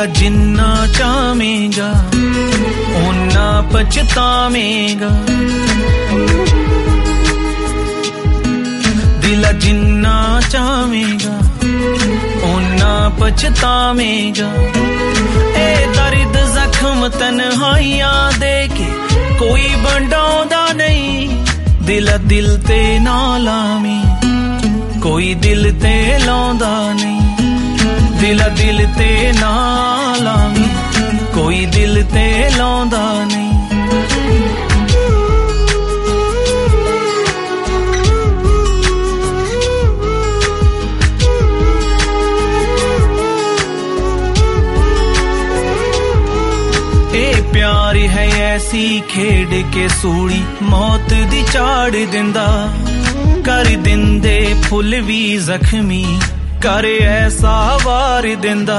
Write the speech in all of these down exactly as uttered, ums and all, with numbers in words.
दिला जिन्ना चाहेगा ओना पछतावेगा, दिला जिन्ना चाहेगा ओना पछतावेगा। ए दर्द जख्म तन्हाइयां दे के कोई बंडाउंदा नहीं, दिला दिल ते ना लावी कोई दिल ते लाउंदा नहीं, दिला दिल ते ना लावी कोई दिल ते लाउंदा नहीं। प्यार है ऐसी खेड के सूली मौत दी चाड़ दिंदा, कर दिंदे फुल भी जख्मी कर ऐसा वार दिंदा।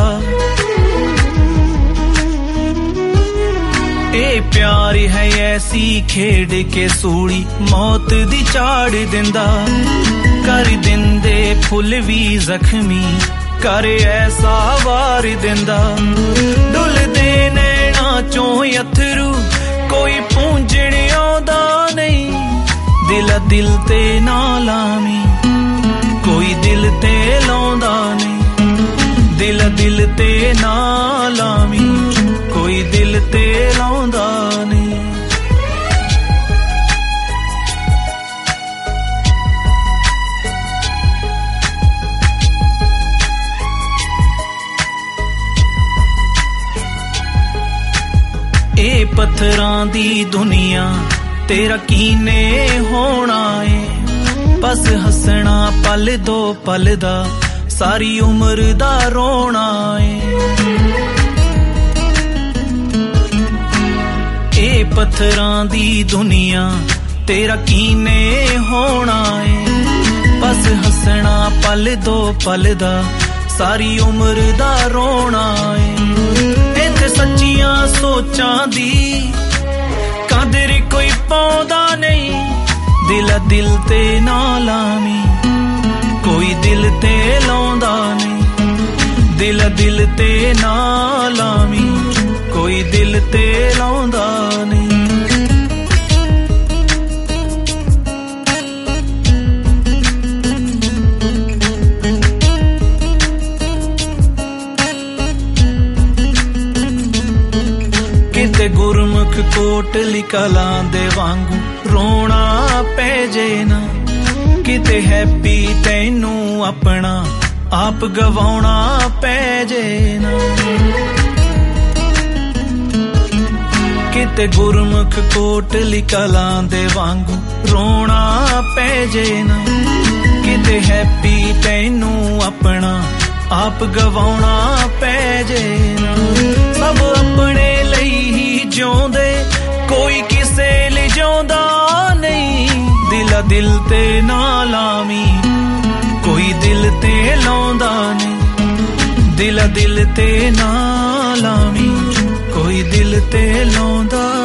ए प्यार है ऐसी खेड के सूली मौत दी चाड़ दिंदा, कर दिंदे फुल भी जख्मी कर ऐसा वार दिंदा। डुलदे नैना चों अथरू कोई पूंजण आउंदा नहीं, दिला दिल ते ना लावी कोई दिल ते लाउंदा नहीं, दिला दिल ते ना लावी कोई दिल ते लाउंदा नहीं। ए पत्थरां दी दुनिया तेरा कीने होना है, बस हसना पल दो पल दा सारी उम्र दा रोना है। ए पत्थरां दी दुनिया तेरा कीने होना है, बस हसना पल दो पल दा सारी उम्र दा रोना है। इत्थे सच्चियां सोचां दी कदर कोई पाउंदा नहीं, दिला दिल ते ना लावी कोई दिल ते लाउंदा नहीं, दिला दिल ते ना लावी कोई दिल ते लाउंदा नहीं। किते गुरमुख कोटली कलां दे वांगू रोना पै जे ना, किते हैप्पी तैनू अपना आप गवाउणा पै जे ना। किते गुरमुख कोटली कलां दे वांगू रोना पै जे ना, किते हैप्पी तैनू अपना आप गवाउणा पै जे ना। सब अपने लई ही जिउंदे कोई किसे ले जिउंदा नहीं, दिला दिल ते ना लावी कोई दिल ते लाउंदा नहीं, दिला दिल ते ना लावी कोई दिल ते लाउंदा